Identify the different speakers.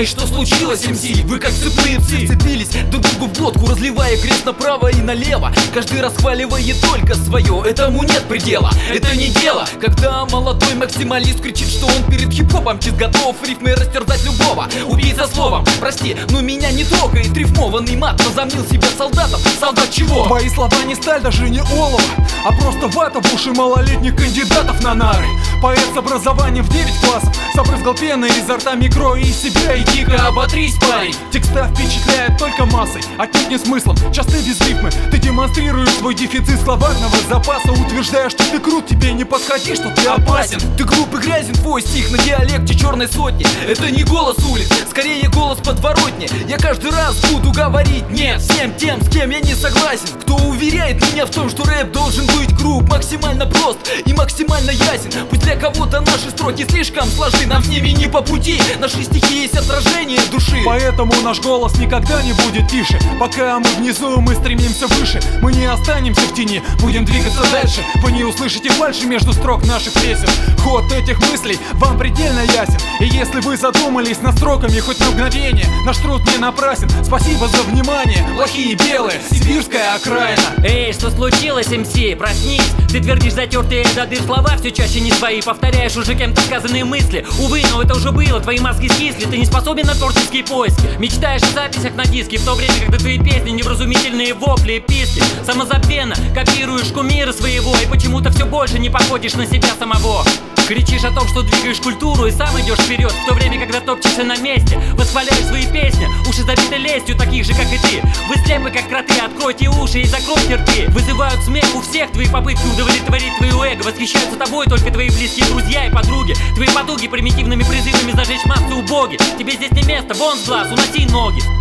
Speaker 1: Эй, что случилось, МС? Вы как цепные псы цепились друг другу в глотку, разливая крест направо и налево. Каждый расхваливает только свое, этому нет предела. Это не дело, когда молодой максималист кричит, что он перед хип-хопом чист, готов рифмой растерзать любого. Убийца словом, прости, но меня не трогает рифмованный мат. Возомнил себя солдатом, солдат чего?
Speaker 2: Мои слова не сталь, даже не олово, а просто вата в уши малолетних кандидатов на нары. Поэт с образованием в 9 классов забрызгал пеной изо рта микро и себя, и дико оботрись, парень. Текста впечатляют только массой, отнюдь не смыслом, часто без рифмы. Ты демонстрируешь свой дефицит словарного запаса, утверждая, что ты крут, тебе не подходи, что ты опасен.
Speaker 1: Ты груб и грязен, твой стих на диалекте черной сотни. Это не голос улиц, скорее голос подворотни. Я каждый раз буду говорить нет всем тем, с кем я не согласен. Кто уверяет меня в том, что рэп должен быть груб, максимально прост и максимально ясен. Пусть для кого-то наши строки слишком сложны, нам с ними не по пути. Наши стихи есть отражение души.
Speaker 2: Поэтому наш голос никогда не будет тише. Пока мы внизу, мы стремимся выше. Мы не останемся в тени, будем двигаться дальше. Вы не услышите фальши между строк наших песен. Ход этих мыслей вам предельно ясен. И если вы задумались над строками хоть на мгновение, наш труд не напрасен. Спасибо за внимание, плохие белые, сибирская окраина.
Speaker 3: Эй, что случилось, МС? Проснись. Ты твердишь затертые до дыр слова, все чаще не свои. Повторяешь уже кем-то сказанные мысли. Увы, но это уже было, твои мозги скисли. Ты не способен на творческие поиски. Мечтаешь о записях на диске, в то время, когда твои песни невразумительные вопли и писки. Самозабвенно копируешь кумира своего, и почему-то все больше не походишь на себя самого. Кричишь о том, что двигаешь культуру и сам идешь вперед, в то время, когда топчешься на месте. Восхваляешь свои песни, уши забиты лестью, таких же, как и ты. Вы слепы, как кроты, откройте уши и закройте рты. Вызывают смех у всех твои попытки удовлетворить твое эго. Восхищаются тобой только твои близкие друзья и подруги. Твои потуги примитивными призывами зажечь массу убоги. Тебе здесь не место, вон с глаз, уноси ноги.